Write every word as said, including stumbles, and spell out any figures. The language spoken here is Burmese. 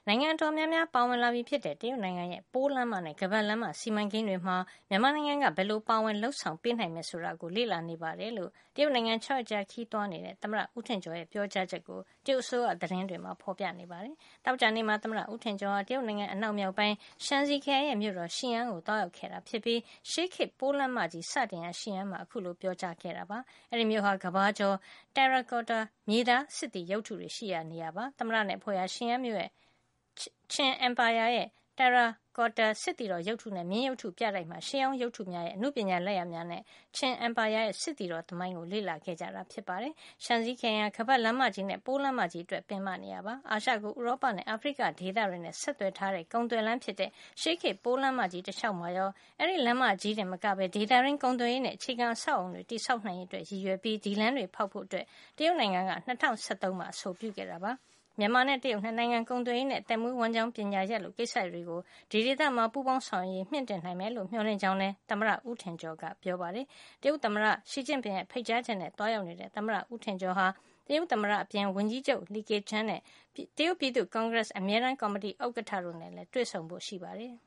နိုင်ငံတော်များများပါဝင်လာပြီဖြစ်တဲ့တရုတ်နိုင်ငံရဲ့ပိုးလမ်းမနဲ့ကမ္ဘာလမ်းမစီမံကိန်းတွေမှာမြန်မာနိုင်ငံကဘယ်လိုပါဝင်လှုပ်ဆောင်ပေးနိုင်မယ်ဆိုတာကိုလေ့လာနေပါတယ်လို့တရုတ်နိုင်ငံ၆ရက်ကြာခီးသွားနေတဲ့သမ္မတဦးထင်ကျော်ရဲ့ပြောကြားချက်ကိုတရုတ်အစိုးရသတင်းတွေမှာဖေါ်ပြနေပါတယ်။တောက်ကြနေ့မှာသမ္မတဦးထင်ကျော်ဟာတရုတ်နိုင်ငံအနောက်မြောက်ပိုင်းရှန်စီခရိုင်ရဲ့မြို့တော်ရှီယန်းကိုတောက်ရောက်ခဲ့တာဖြစ်ပြီးရှေးခေတ်ပိုးလမ်းမကြီးစတင်ရာရှီယန်းမှာအခုလိုပြောကြားခဲ့တာပါ။အဲဒီမြို့ဟာကမ္ဘာကျော် Terracotta မြေသားစစ်တီရုပ်ထုတွေရှိရာနေရာပါ။သမ္မတနဲ့ဖွဲ့ရာရှီယန်းမြို့ရဲ့Qin Empire ရဲ့ Terracotta စစ်တီတော်ရုပ်ထုနဲ့မြင်းရုပ်ထုပြတိုက်မှာရှေးဟောင်းရုပ်ထုများရဲ့အမှုပညာလက်ရာများနဲ့ Qin Empire ရဲ့စစ်တီတော်သမိုင်းကိုလေ့လာခဲ့ကြတာဖြစ်ပါတယ်။ရှန်စီခရိုင်ဟာခပတ်လမ်းမကြီးနဲ့ပိုးလမ်းမကြီးအတွက်ပင်မနေရပါ။အာရှကိုဥရောပနဲ့အာဖရိကဒေသတွေနဲ့ဆက်သွယ်ထားတဲ့ကုန်သွယ်လမ်းဖြစ်တဲ့ရှေးခေတ်ပိုးလမ်းမကြီးတစ်လျှောက်မှာရောအဲဒီလမ်းမကြီးတင်မကပဲဒေသရင်းကုန်သွယ်ရေးနဲ့အခြေခံအဆောက်အုံတွေတိစောက်နိုင်ရေးအတွက်ရည်ရွယ်ပြီးဒီလမ်းတွေဖောက်ဖို့အတွက်တရုတ်နိုင်ငံက၂၀၁၃မှာအဆိုပြုခဲ့တာပါ။မြန်မာနဲ့တရုတ်နှစ်နိုင်ငံကုန်သွယ်ရေးနဲ့တက်မွေးဝမ်းကြောင်းပညာရပ်လိုကိစ္စတွေကိုဒီဒေသမှာပူးပေါင်းဆောင်ရွက်ရေးမြင့်တင်နိုင်မယ်လို့မျှော်လင့်ကြောင်းလည်းသမ္မတဦးထင်ကျော်ကပြောပါတယ်။တရုတ်သမ္မတရှီကျင့်ပင်ရဲ့ဖိတ်ကြားချက်နဲ့တွားရောက်နေတဲ့သမ္မတဦးထင်ကျော်ဟာတရုတ်သမ္မတအပြင်ဝန်ကြီးချုပ်လီကေချန်းနဲ့တရုတ်ပြည်သူ့ကွန်ဂရက်အမြဲတမ်းကော်မတီဥက္ကဋ္ဌတို့နဲ့လည်းတွေ့ဆုံဖို့ရှိပါတယ်။